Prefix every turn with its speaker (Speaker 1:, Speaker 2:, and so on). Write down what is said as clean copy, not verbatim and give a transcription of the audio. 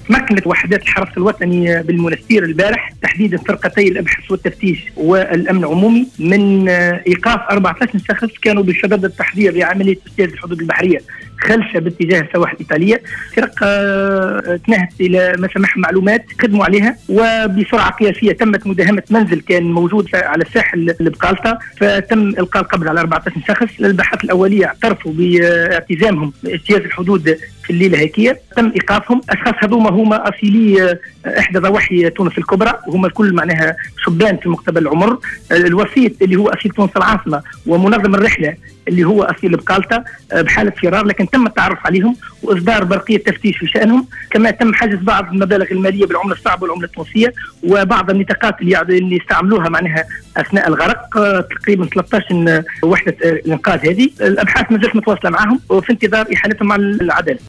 Speaker 1: تمكنت وحدات الحرس الوطني بالمنستير البارح تحديدا فرقتي الابحاث والتفتيش والامن العمومي من ايقاف 14 شخص كانوا بصدد التحضير لعمليه اجتياز الحدود البحريه خلشه باتجاه السواحل الإيطالية. فرقة تنهت إلى ما سمح معلومات خدموا عليها، وبسرعة قياسية تمت مداهمة منزل كان موجود على الساحل بقالطة، فتم إلقاء القبض على 14 شخص. البحث الأولية اعترفوا باعتزامهم اجتياز الحدود في الليلة هيكية، تم إيقافهم. أشخاص هذوما هما أصيلي إحدى ضواحي تونس الكبرى، وهما الكل معناها شبان في مقتبل العمر. الوسيط اللي هو أصيل تونس العاصمة ومنظم الرحلة اللي هو أصيل بقالطة بحالة فرار، لكن تم التعرف عليهم وإصدار برقية تفتيش في شأنهم. كما تم حجز بعض المبالغ المالية بالعملة الصعبة والعملة التونسية، وبعض النطاقات اللي استعملوها معناها أثناء الغرق، تقريبا 13 وحدة الإنقاذ. هذه الأبحاث ما زالت متواصلة معهم وفي انتظار إحالتهم مع العدالة.